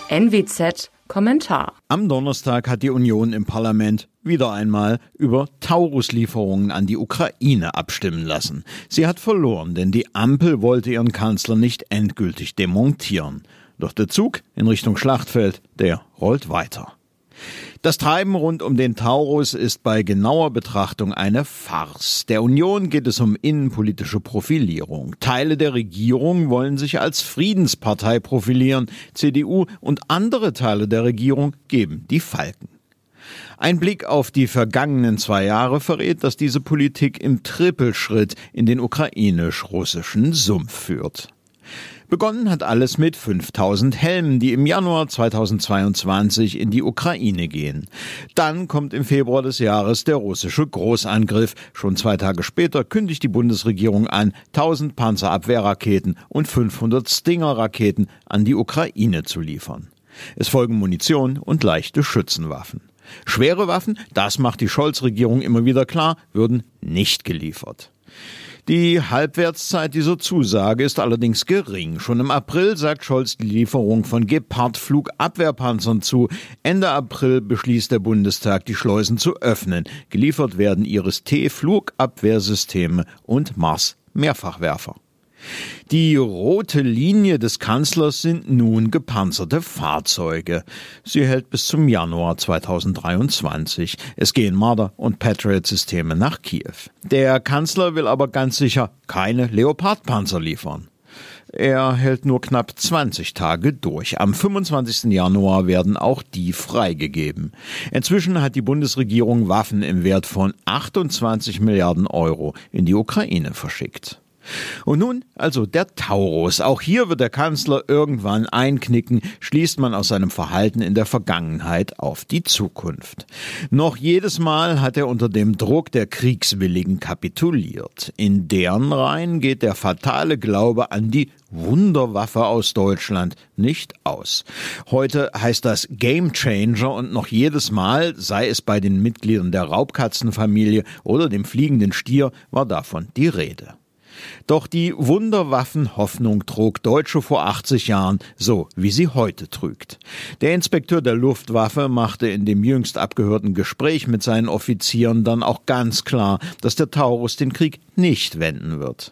NWZ Kommentar. Am Donnerstag hat die Union im Parlament wieder einmal über Taurus-Lieferungen an die Ukraine abstimmen lassen. Sie hat verloren, denn die Ampel wollte ihren Kanzler nicht endgültig demontieren. Doch der Zug in Richtung Schlachtfeld, der rollt weiter. Das Treiben rund um den Taurus ist bei genauer Betrachtung eine Farce. Der Union geht es um innenpolitische Profilierung. Teile der Regierung wollen sich als Friedenspartei profilieren. CDU und andere Teile der Regierung geben die Falken. Ein Blick auf die vergangenen 2 Jahre verrät, dass diese Politik im Trippelschritt in den ukrainisch-russischen Sumpf führt. Begonnen hat alles mit 5000 Helmen, die im Januar 2022 in die Ukraine gehen. Dann kommt im Februar des Jahres der russische Großangriff. Schon 2 Tage später kündigt die Bundesregierung an, 1000 Panzerabwehrraketen und 500 Stinger-Raketen an die Ukraine zu liefern. Es folgen Munition und leichte Schützenwaffen. Schwere Waffen, das macht die Scholz-Regierung immer wieder klar, würden nicht geliefert. Die Halbwertszeit dieser Zusage ist allerdings gering. Schon im April sagt Scholz die Lieferung von Gepard-Flugabwehrpanzern zu. Ende April beschließt der Bundestag, die Schleusen zu öffnen. Geliefert werden Iris-T-Flugabwehrsysteme und Mars-Mehrfachwerfer. Die rote Linie des Kanzlers sind nun gepanzerte Fahrzeuge. Sie hält bis zum Januar 2023. Es gehen Marder- und Patriot-Systeme nach Kiew. Der Kanzler will aber ganz sicher keine Leopard-Panzer liefern. Er hält nur knapp 20 Tage durch. Am 25. Januar werden auch die freigegeben. Inzwischen hat die Bundesregierung Waffen im Wert von 28 Milliarden Euro in die Ukraine verschickt. Und nun also der Taurus. Auch hier wird der Kanzler irgendwann einknicken, schließt man aus seinem Verhalten in der Vergangenheit auf die Zukunft. Noch jedes Mal hat er unter dem Druck der Kriegswilligen kapituliert. In deren Reihen geht der fatale Glaube an die Wunderwaffe aus Deutschland nicht aus. Heute heißt das Gamechanger und noch jedes Mal, sei es bei den Mitgliedern der Raubkatzenfamilie oder dem fliegenden Stier, war davon die Rede. Doch die Wunderwaffenhoffnung trug Deutsche vor 80 Jahren, so wie sie heute trügt. Der Inspekteur der Luftwaffe machte in dem jüngst abgehörten Gespräch mit seinen Offizieren dann auch ganz klar, dass der Taurus den Krieg nicht wenden wird.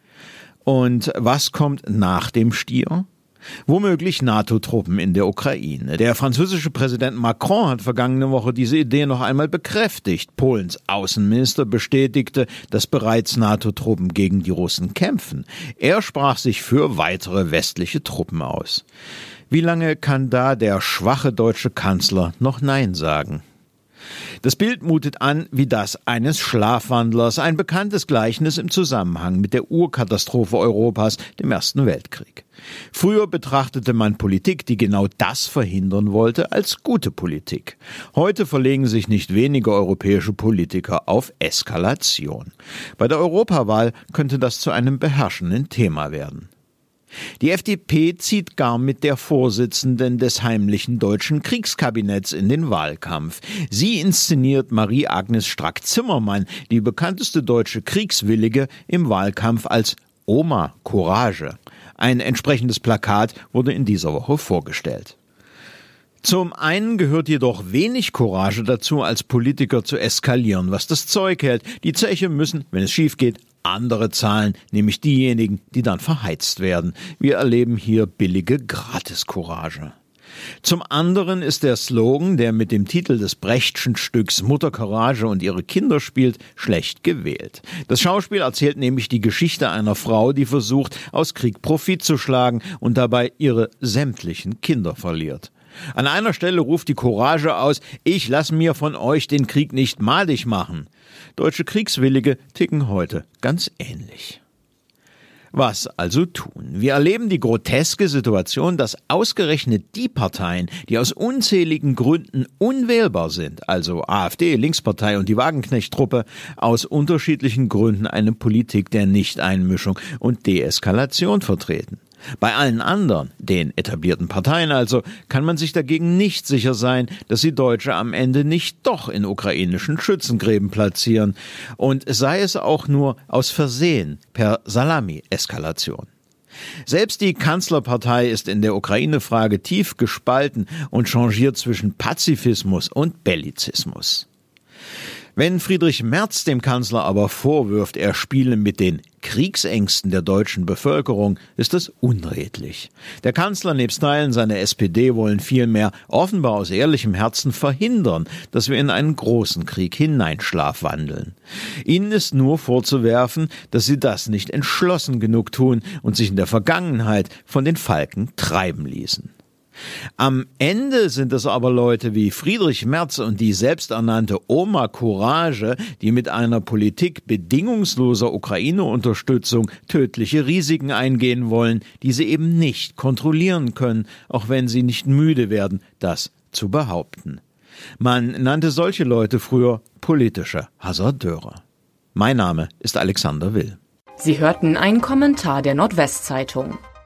Und was kommt nach dem Stier? Womöglich NATO-Truppen in der Ukraine. Der französische Präsident Macron hat vergangene Woche diese Idee noch einmal bekräftigt. Polens Außenminister bestätigte, dass bereits NATO-Truppen gegen die Russen kämpfen. Er sprach sich für weitere westliche Truppen aus. Wie lange kann da der schwache deutsche Kanzler noch Nein sagen? Das Bild mutet an wie das eines Schlafwandlers, ein bekanntes Gleichnis im Zusammenhang mit der Urkatastrophe Europas, dem Ersten Weltkrieg. Früher betrachtete man Politik, die genau das verhindern wollte, als gute Politik. Heute verlegen sich nicht wenige europäische Politiker auf Eskalation. Bei der Europawahl könnte das zu einem beherrschenden Thema werden. Die FDP zieht gar mit der Vorsitzenden des heimlichen deutschen Kriegskabinetts in den Wahlkampf. Sie inszeniert Marie-Agnes Strack-Zimmermann, die bekannteste deutsche Kriegswillige, im Wahlkampf als Oma Courage. Ein entsprechendes Plakat wurde in dieser Woche vorgestellt. Zum einen gehört jedoch wenig Courage dazu, als Politiker zu eskalieren, was das Zeug hält. Die Zeche müssen, wenn es schief geht, andere zahlen, nämlich diejenigen, die dann verheizt werden. Wir erleben hier billige Gratis-Courage. Zum anderen ist der Slogan, der mit dem Titel des Brechtschen Stücks Mutter Courage und ihre Kinder spielt, schlecht gewählt. Das Schauspiel erzählt nämlich die Geschichte einer Frau, die versucht, aus Krieg Profit zu schlagen und dabei ihre sämtlichen Kinder verliert. An einer Stelle ruft die Courage aus: Ich lass mir von euch den Krieg nicht madig machen. Deutsche Kriegswillige ticken heute ganz ähnlich. Was also tun? Wir erleben die groteske Situation, dass ausgerechnet die Parteien, die aus unzähligen Gründen unwählbar sind, also AfD, Linkspartei und die Wagenknecht-Truppe, aus unterschiedlichen Gründen eine Politik der Nichteinmischung und Deeskalation vertreten. Bei allen anderen, den etablierten Parteien also, kann man sich dagegen nicht sicher sein, dass sie Deutsche am Ende nicht doch in ukrainischen Schützengräben platzieren, und sei es auch nur aus Versehen per Salami-Eskalation. Selbst die Kanzlerpartei ist in der Ukraine-Frage tief gespalten und changiert zwischen Pazifismus und Bellizismus. Wenn Friedrich Merz dem Kanzler aber vorwirft, er spiele mit den Kriegsängsten der deutschen Bevölkerung, ist das unredlich. Der Kanzler nebst Teilen seiner SPD wollen vielmehr offenbar aus ehrlichem Herzen verhindern, dass wir in einen großen Krieg hineinschlafwandeln. Ihnen ist nur vorzuwerfen, dass sie das nicht entschlossen genug tun und sich in der Vergangenheit von den Falken treiben ließen. Am Ende sind es aber Leute wie Friedrich Merz und die selbsternannte Oma Courage, die mit einer Politik bedingungsloser Ukraine-Unterstützung tödliche Risiken eingehen wollen, die sie eben nicht kontrollieren können, auch wenn sie nicht müde werden, das zu behaupten. Man nannte solche Leute früher politische Hasardeure. Mein Name ist Alexander Will. Sie hörten einen Kommentar der Nordwestzeitung.